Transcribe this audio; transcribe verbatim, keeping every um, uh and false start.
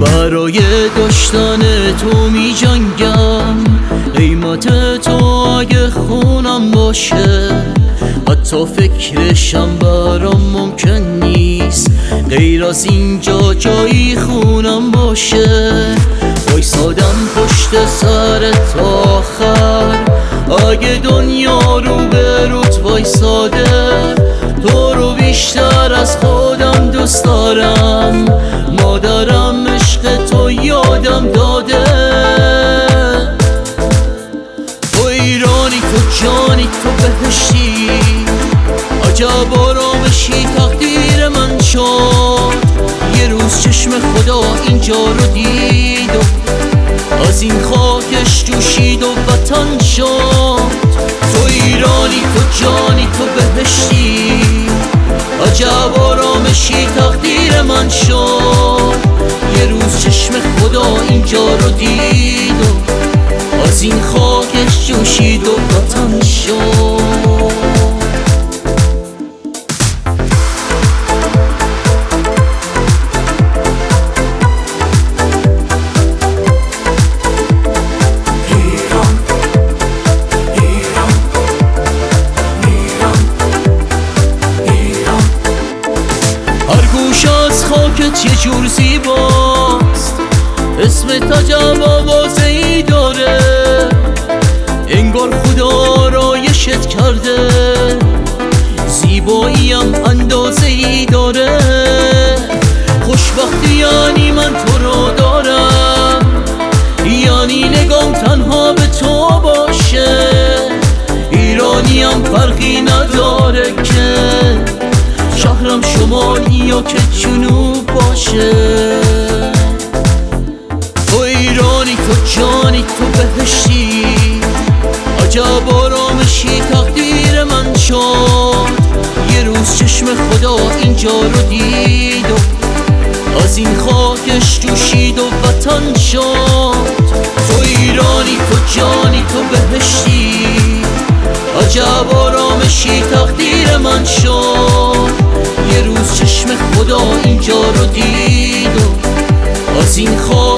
برای داشتن تو می جنگم، قیمت تو اگه خونم باشه حتی فکرشم برام ممکن نیست، غیر از اینجا جایی خونم باشه. وایسادم پشت سر تا آخر، اگه دنیا رو به روت وایساده، تو رو بیشتر از خودم دوست دارم. مادرم عشق تو یادم داده، تو ایرانی، تو جانی، تو بهشتی، عجب آرامشی تقدیر من شد. یه روز چشم خدا اینجا رو دید و از این خاکش جوشید و وطن شد. تو ایرانی، تو جانی، تو بهشتی، عجب آرامشی تقدیر من شد. یه روز چشم خدا اینجا رو دید و از این خاکش جوشید و وطن شد. از خاکت یه جور زیباست، اسمت عجب آوازه‌ای داره، انگار خدا آرایشت کرده، زیباییم اندازه‌ای داره. خوشبختی یعنی من تو رو دارم، یعنی نگام تنها به تو باشه. ایرانیم فرقی نداره که شهرم شمالی یا که جنوب باشه. تو ایرانی، تو جانی، تو بهشتی، عجب آرامشی تقدیر من شد. یه روز چشم خدا اینجا رو دید و از این خاکش جوشید و وطن شد. تو ایرانی، تو جانی، تو بهشتی، عجب آرامشی تقدیر من شد. یه روز چشم خدا اینجا رو دید و از این خاک